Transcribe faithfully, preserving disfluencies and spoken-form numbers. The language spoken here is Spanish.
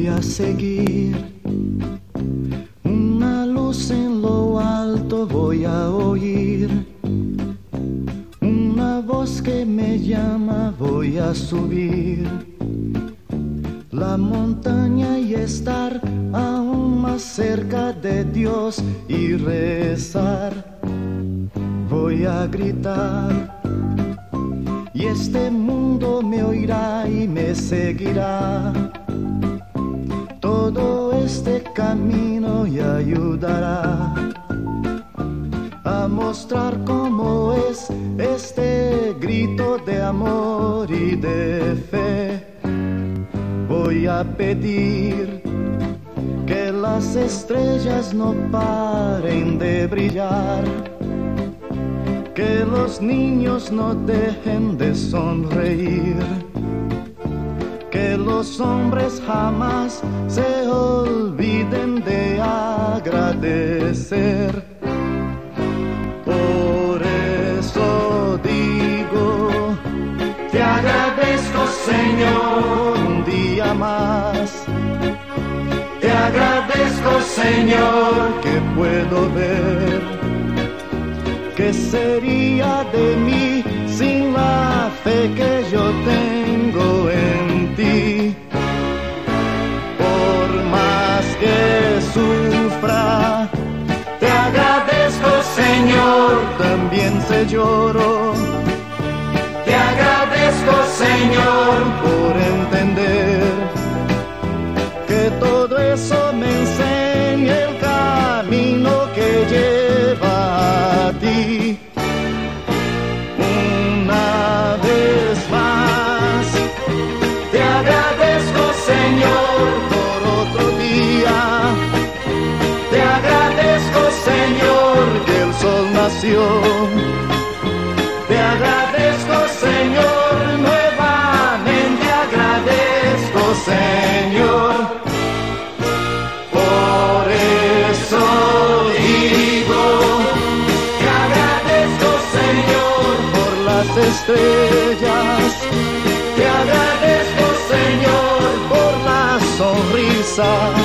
voy a seguir. Una luz en lo alto voy a oír. Una voz que me llama voy a subir. La montaña y estar aún más cerca de Dios y rezar. Voy a gritar y este mundo me oirá y me seguirá. Todo este camino y ayudará a mostrar cómo es este grito de amor y de fe. Voy a pedir que las estrellas no paren de brillar, que los niños no dejen de sonreír, que los hombres jamás se olviden de agradecer. Por eso digo, te agradezco, Señor, un día más. Te agradezco, Señor, que puedo ver. ¿Qué sería de mí sin la fe que yo tengo en ti? Por más que sufra, te agradezco, Señor, también se lloro. Te agradezco, Señor, por entender que todo eso me enseña el camino que lleva a ti. Una vez más, te agradezco, Señor, por otro día. Te agradezco, Señor, que el sol nació. Te agradezco, Señor, nuevamente agradezco, Señor. Por eso digo, te agradezco, Señor, por las estrellas. Te agradezco, Señor, por la sonrisa.